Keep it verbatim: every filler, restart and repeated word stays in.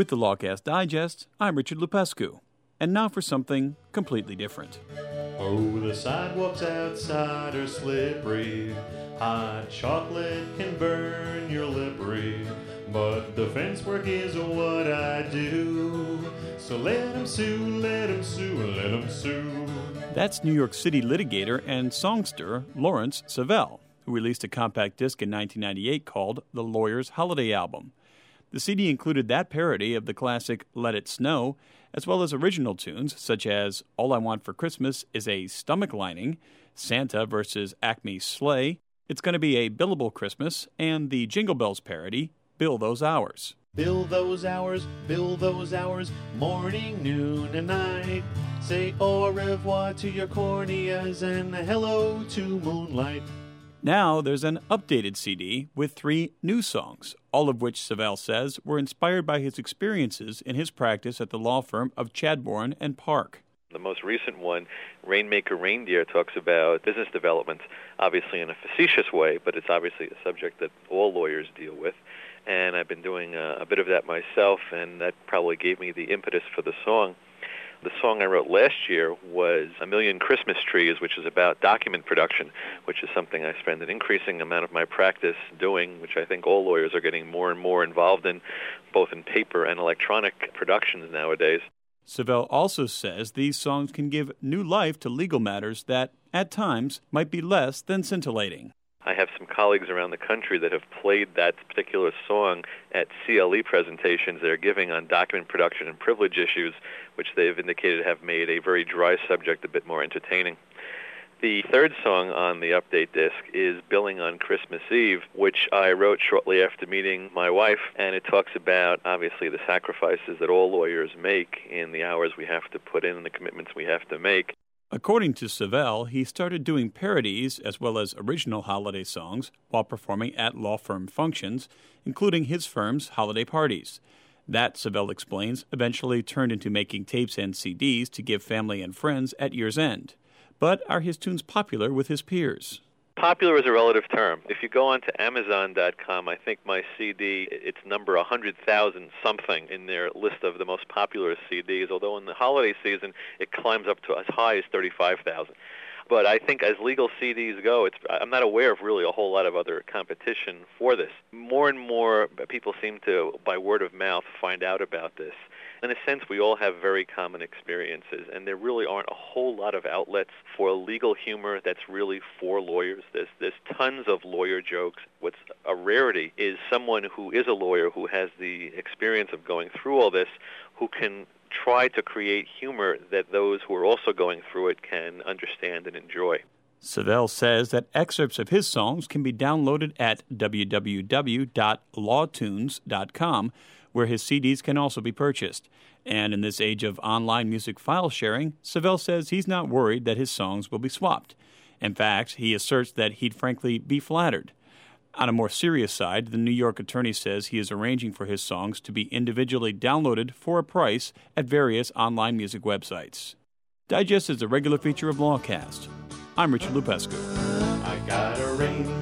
With the Lawcast Digest, I'm Richard Lupescu. And now for something completely different. Oh, the sidewalks outside are slippery. Hot chocolate can burn your lippery. But the fence work is what I do. So let 'em sue, let 'em sue, let 'em sue. That's New York City litigator and songster Lawrence Savelle, who released a compact disc in nineteen ninety-eight called The Lawyer's Holiday Album. The C D included that parody of the classic Let It Snow, as well as original tunes such as All I Want for Christmas is a Stomach Lining, Santa versus Acme's Sleigh, It's Gonna Be a Billable Christmas, and the Jingle Bells parody, Bill Those Hours. Bill those hours, bill those hours, morning, noon, and night. Say au revoir to your corneas and hello to moonlight. Now there's an updated C D with three new songs, all of which Savelle says were inspired by his experiences in his practice at the law firm of Chadbourne and Park. The most recent one, Rainmaker Reindeer, talks about business development, obviously in a facetious way, but it's obviously a subject that all lawyers deal with. And I've been doing a, a bit of that myself, and that probably gave me the impetus for the song. The song I wrote last year was A Million Christmas Trees, which is about document production, which is something I spend an increasing amount of my practice doing, which I think all lawyers are getting more and more involved in, both in paper and electronic productions nowadays. Savelle also says these songs can give new life to legal matters that, at times, might be less than scintillating. I have some colleagues around the country that have played that particular song at C L E presentations they're giving on document production and privilege issues, which they've indicated have made a very dry subject a bit more entertaining. The third song on the update disc is Billing on Christmas Eve, which I wrote shortly after meeting my wife, and it talks about, obviously, the sacrifices that all lawyers make in the hours we have to put in and the commitments we have to make. According to Savelle, he started doing parodies as well as original holiday songs while performing at law firm functions, including his firm's holiday parties. That, Savelle explains, eventually turned into making tapes and C Ds to give family and friends at year's end. But are his tunes popular with his peers? Popular is a relative term. If you go on to Amazon dot com, I think my C D, it's number one hundred thousand something in their list of the most popular C Ds, although in the holiday season it climbs up to as high as thirty-five thousand. But I think as legal C Ds go, it's, I'm not aware of really a whole lot of other competition for this. More and more people seem to, by word of mouth, find out about this. In a sense, we all have very common experiences, and there really aren't a whole lot of outlets for legal humor that's really for lawyers. There's, there's tons of lawyer jokes. What's a rarity is someone who is a lawyer who has the experience of going through all this, who can try to create humor that those who are also going through it can understand and enjoy. Savelle says that excerpts of his songs can be downloaded at w w w dot lawtunes dot com, where his C Ds can also be purchased. And in this age of online music file sharing, Savelle says he's not worried that his songs will be swapped. In fact, he asserts that he'd frankly be flattered. On a more serious side, the New York attorney says he is arranging for his songs to be individually downloaded for a price at various online music websites. Digest is a regular feature of Lawcast. I'm Richard Lupescu. I got a ring